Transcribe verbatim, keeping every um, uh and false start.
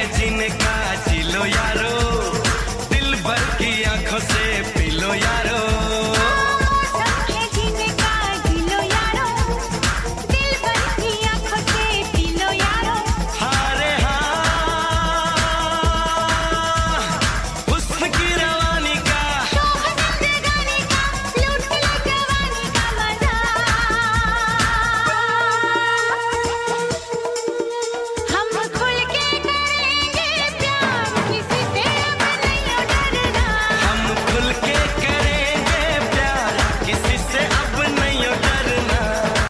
है जीने का, जी लो यारो, दिल भर की आंखों से